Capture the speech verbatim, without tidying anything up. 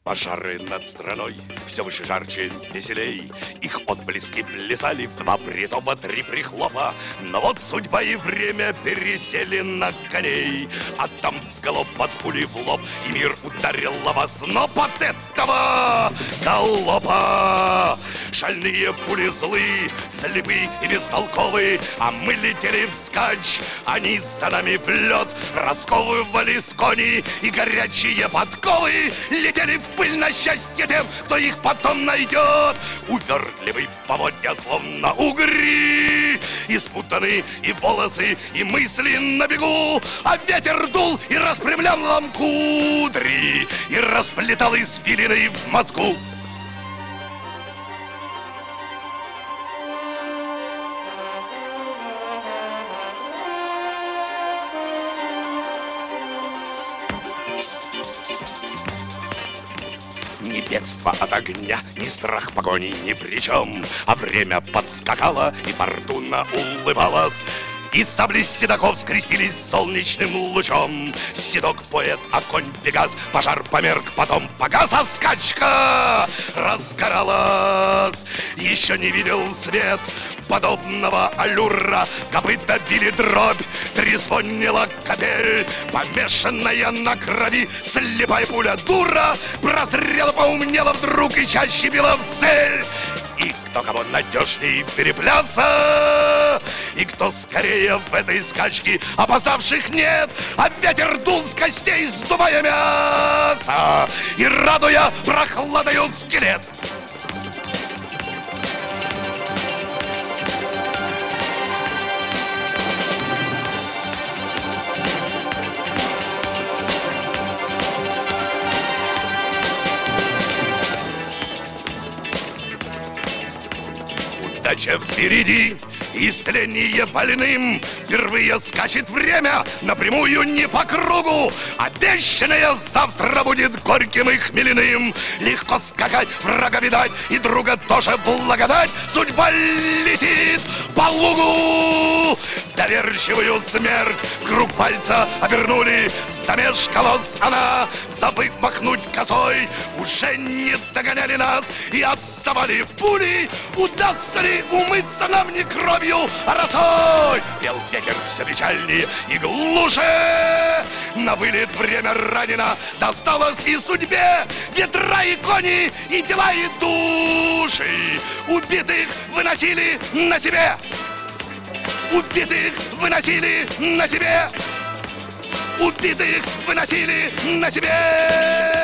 Пожары над страной все выше, жарче, веселей. Их отблески плясали в два притопа, три прихлопа. Но вот судьба и время пересели на коней. А там в галоп под пули в лоб, и мир ударил лава сноп от этого галопа. Шальные пули злы, слепы и бестолковые, а мы летели вскачь, они за нами в лед. Расковывались кони и горячие подковы летели в пыль на счастье тем, кто их потом найдет. Увертливый поводья, словно угри, испутаны и волосы, и мысли на бегу. А ветер дул и распрямлял нам кудри, и расплетал извилины в мозгу. Ни бегство от огня, ни страх погони ни при чем. А время подскакало, и фортуна улыбалась. И сабли седоков скрестились солнечным лучом. Седок поэт, а конь Пегас. Пожар померк, потом погас, а скачка разгоралась. Еще не видел свет подобного аллюра. Копыта били дробь, трезвонила капель, помешанная на крови. Слепая пуля дура прозрела, поумнела вдруг и чаще била в цель. И кто кого надежней перепляса, и кто скорее в этой скачке, опоздавших нет. А ветер дул с костей, сдувая мясо и радуя прохладою скелет. Удача впереди, исцеление больным. Впервые скачет время напрямую, не по кругу. Обещанное завтра будет горьким и хмельным. Легко скакать, врага видать, и друга тоже благодать. Судьба летит по лугу. Доверчивую смерть круг пальца обернули. Замешкалась она, забыв махнуть косой. Уже не догоняли нас и отставали пули. Удастся ли умыться нам не кровью, а росой? Пел ветер все печальнее и глуше. На вылет время ранено досталось и судьбе. Ветра и кони, и тела, и души убитых выносили на себе. Убитых выносили на себе. Убитых выносили на себе.